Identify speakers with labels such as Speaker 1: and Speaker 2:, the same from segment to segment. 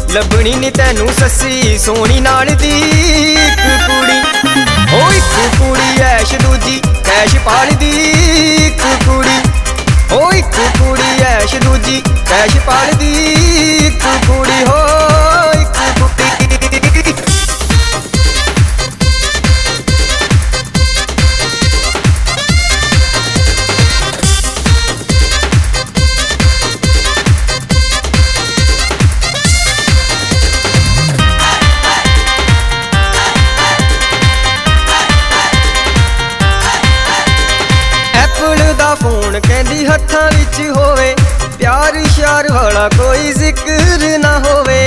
Speaker 1: लभनी नी तैनू सस्सी सोनी नाल दी इक कुड़ी। ओ इक कुड़ी ऐश दूजी कैश पाल दी इक कुड़ी। ओ इक कुड़ी ऐश दूजी कैश पाल दी इक कुड़ी। हो इक कुड़ी। फोन कहंदी हत्थां विच होवे, प्यार श्यार वाला कोई जिक्र ना होवे।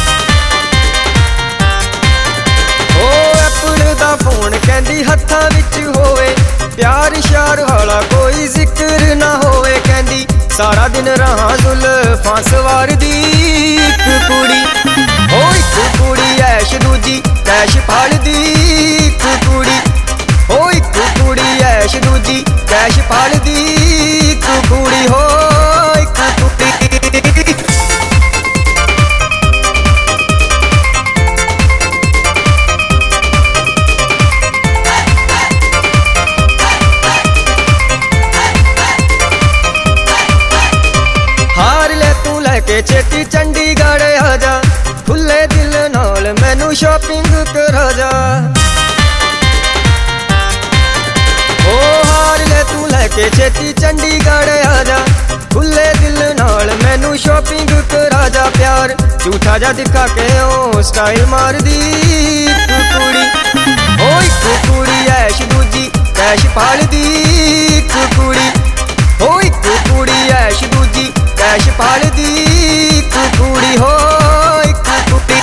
Speaker 1: ओ एप्पल दा फोन कहंदी हत्थां विच होवे, प्यार श्यार वाला कोई जिक्र ना होवे। कहंदी सारा दिन रहां जुल्फां सवार दी इक कुड़ी। ओ इक कुड़ी ऐश दूजी कैश पाल दी इक कुड़ी। ओ इक कुड़ी ऐश दूजी कैश पाल दी इक कुड़ी। हो इक कुड़ी। हार ले तू लैके छेती चंडीगढ़ आजा, खुले दिल नाल मैनू शॉपिंग करा जा। ओ हार ले तू लैके छेती चंडीगढ़ आजा, खुले दिल नाल मैनू शॉपिंग करा जा। प्यार झूठा जा दिखा के ओ स्टाइल मार दी इक कुड़ी। ओ इक कुड़ी ऐश दूजी कैश पाल दी इक कुड़ी। ओ इक कुड़ी ऐश दूजी कैश पाल दी इक कुड़ी। हो इक कुड़ी।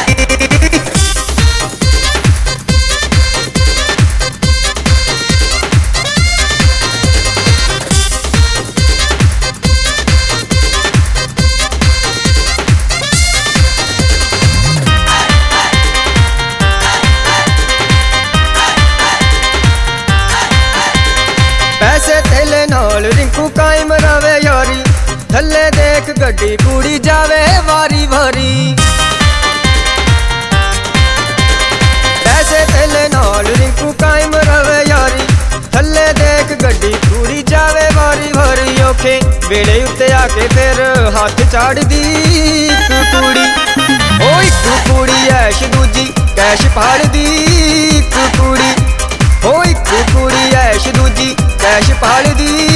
Speaker 1: पैसे तेले नाल रिंकू कायम रवे यारी, थल्ले देख गड्डी कुड़ी जावे वारी वारी। पैसे तेले नाल रिंकू कायम रवे यारी, थल्ले देख गड्डी कुड़ी जावे वारी वारी। औखे वेले उत्ते आके फिर हाथ चाड़ दी इक कुड़ी। ओ इक कुड़ी ऐश दूजी कैश पाल दी इक कुड़ी। ओ इक कुड़ी ऐश दूजी कैश पाल दी